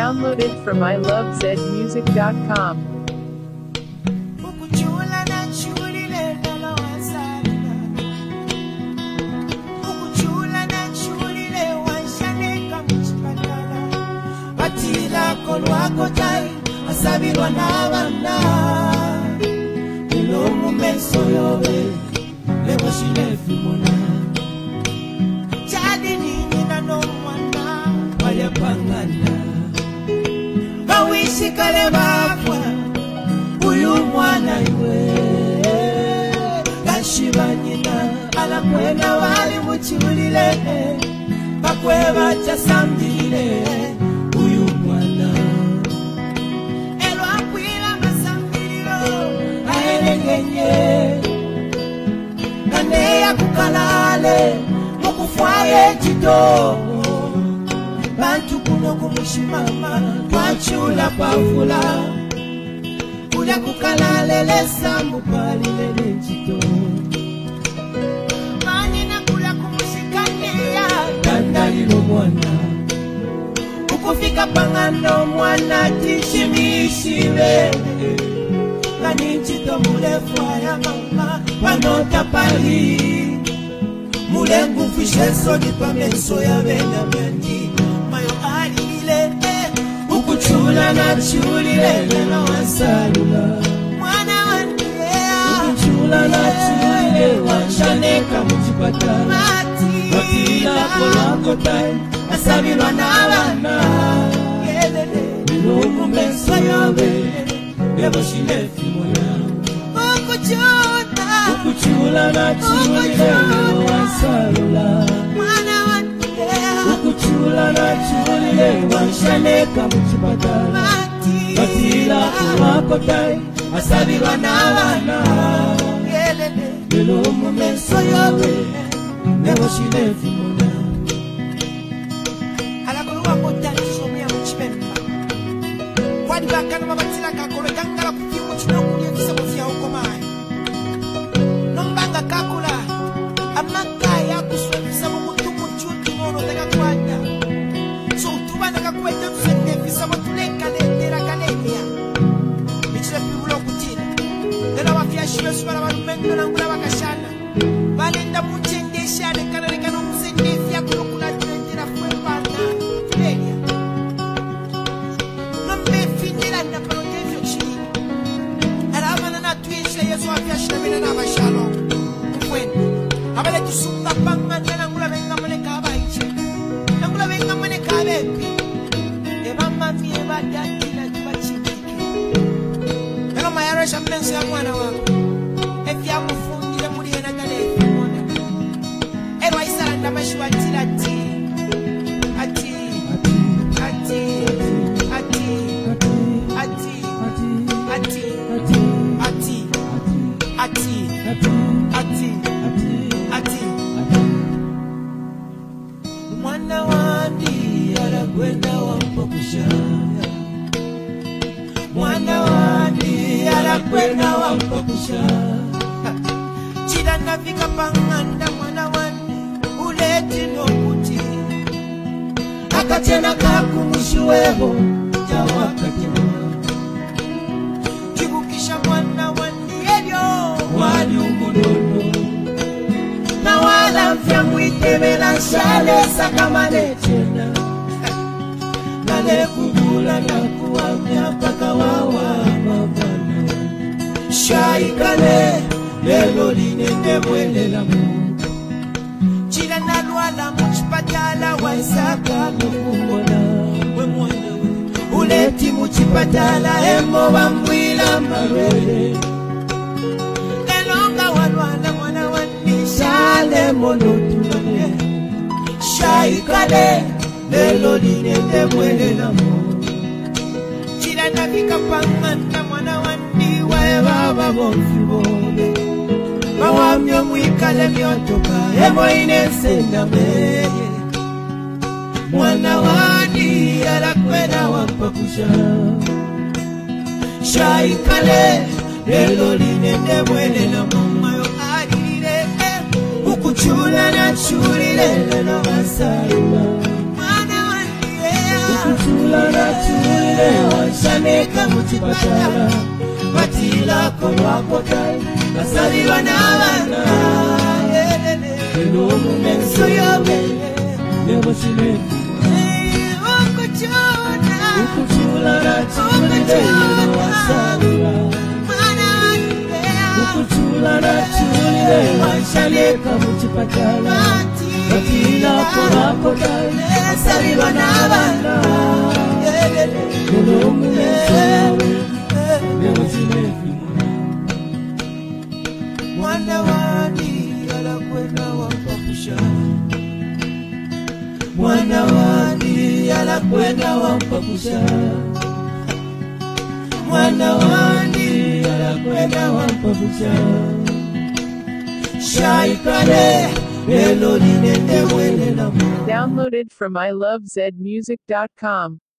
Download it from ilovezmusic.com. Kolwako tai asabirwa n'abana ilomu meso yobe lebo shilefimona jadi nina no mwana wale pangana bawishi kale bafwa uyu mwana iwe gashibanyina alakwena wali muchiulile bakweba chasambile Nane ya kukalale mukufwaye chido bantu kuno kumushimama twachula pavula kulya kukalale lesa mupalile chido mani na kulya kumushikania dandalilo mwana ukufika pangano mwana tishimishile Kanijito mulefu ya mama Panota pali Mulengu fisheso nipa menso ya vena mendi Mayo alile Ukuchula na chulile Nena wasalula Mwana wanilea Ukuchula na chulile Wanshaneka mchipata Watila kolako tai Asabilwa na wana Nilomu menso ya vena Never she left you Ukuchula na chulile Wasalula Ukuchula na chulile Wanshaneka mchipatala Batila kumako tai Asabiwa na wana Nilo mumenso yawe Never she left you Alakuluwa motani somi ya mchipemba Kwani bakana mabatila kakolo Tangala kukimu chinokulia Kisabofia ukomai Nombanga kakula Amaka ya kuswefisa Mukutumu chuti mono Tega kwanya So utubana kakwete Tusende fisa Motuleka letera kalenia Michile pibulo kutina Dela wafia shiwe Subara warumendo na ngula wakashana Balenda mchende Shade kanarekano Musende fia kulokula Tuletera fuepana Tulelia Yesu afyashira bene n'abashalo kwenda abale tusunga panganya nangula benga muleka abayiche nangula benga muleka abepi ebamba mie badati na tubachikike elo mayaresha mpenzi ya mwana wako efya mufungire muri ena dale efimona elo aisara ndamashwa tilati ati Mwana wandi alakwenda wampakusha Mwana wandi alakwenda wampakusha Chida nafika panganda mwana wandi uleti nokuti Akatena kakumushiwebo jawakatena Kibukisha mwana wandi elio wali umunono Na wala mfya mwitebela shale sakamane chena Nale kubula na kuwamya paka wawa mabana Shaikale lelo linende mwele la mu Chila nalwala mchipatala wa isaka nukumona We mwana we Uleti mchipatala emo wambwila marele Lelonga walwala mwana wani Shale monotulane Shaikale lelo linende mwele la mu Chila nafika panganda mwana wani Wae baba bonfibone Mawamyo mwikale myotoka Emo inesenda meye Mwana wani alakwena wampakusha Shaikale lelo linende mwele na mama yo adile Ukuchula na chulile lelo masarula Mwana wani Okutula natulile wanshaneka mutipatala Matila kolwapotal Nasaliwa n'abana Eno mumenso yawe Nebosime Okutula natulile wanshaneka Okutula natulile wanshaneka mutipatala Matila kolwapotal Nasaliwa n'abana Eno mumenso yawe Nebosime Mwana wani alakwenda wampapusha Mwana wani alakwenda wampapusha Mwana wani alakwenda wampapusha Shaikale Elo linende mwene na Downloaded from ilovezmusic.com.